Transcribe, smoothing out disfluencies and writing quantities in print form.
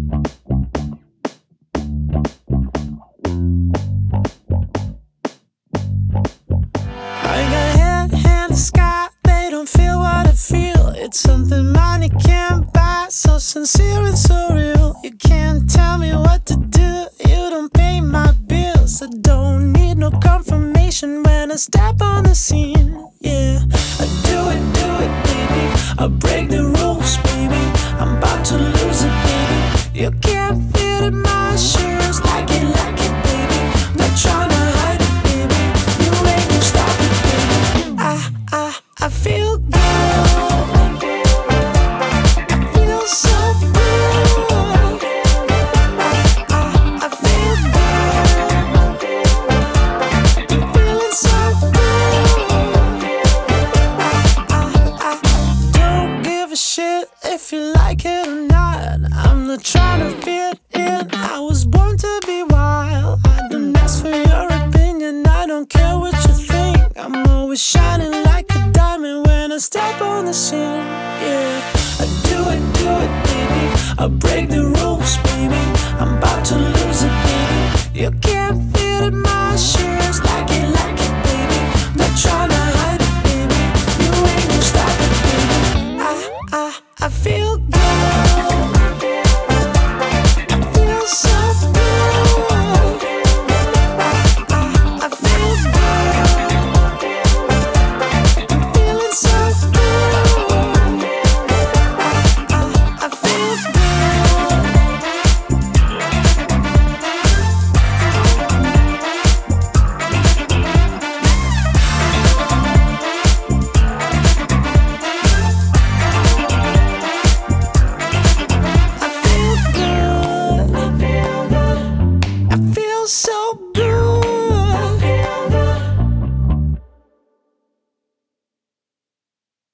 I got head and the sky, they don't feel what I feel. It's something money can't buy, so sincere and so real. You can't tell me what to do, you don't pay my bills. I don't need no confirmation when I step on the scene. Yeah, I do it, baby. I break the rules, baby. I'm about to lose it, baby. You can't fit in my shoes, like it, baby. Not trying to hide it, baby. You ain't gonna stop it, baby. I feel good. I feel so good. I feel good. I'm feeling so good. I don't give a shit if you like it or not. I'm not trying to fit in. I was born to be wild. I don't ask for your opinion. I don't care what you think. I'm always shining like a diamond when I step on the scene. Yeah, I do it, baby. I break the rules, baby. I'm about to lose it, baby. You can't fit in my shoes, like it, baby. Not trying to